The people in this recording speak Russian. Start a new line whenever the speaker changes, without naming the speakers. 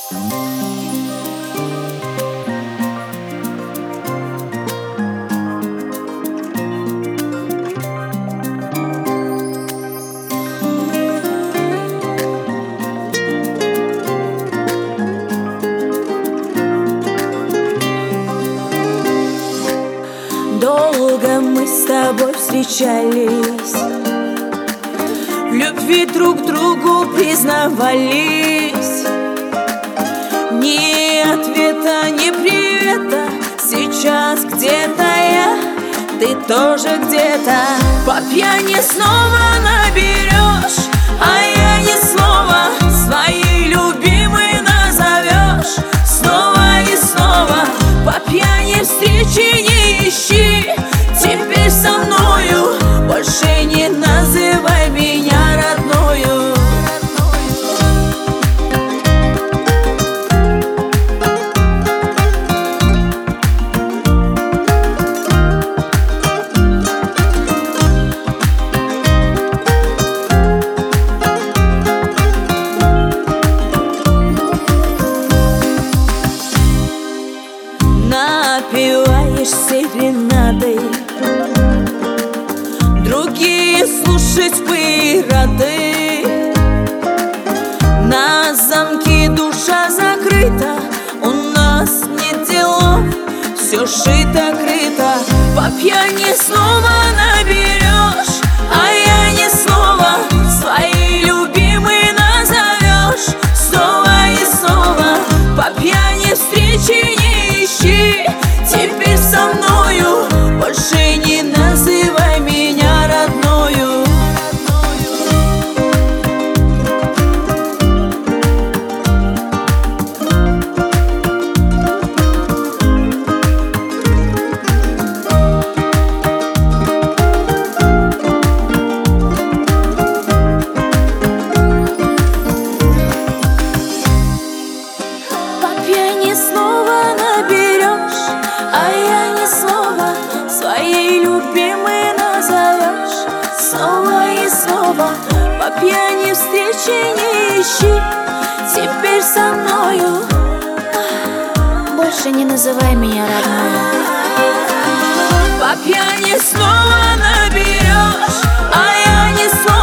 Долго мы с тобой встречались, в любви друг другу признавались. Ни ответа, ни привета, сейчас где-то я, ты тоже где-то. По пьяни снова наберешь, а я не снова своей любимой назовешь. Снова и снова по пьяни встречи не ищи. Теперь со мною больше не называй меня родною. Напиваешь серенадой, другие слушать бы рады. На замке душа закрыта, у нас нет делов, все шито-крыто. По пьяни снова наберешь, а я не снова своей любимой назовешь. Снова и снова по пьяни встречи не ищи. Теперь со мною больше не называй меня родною. По пьяни снова наберешь, а я не снова своей любимой назовешь. Снова и снова по пьяни встречи не ищи. Теперь со мною
больше не называй меня родной.
По пьяни снова наберешь, а я не снова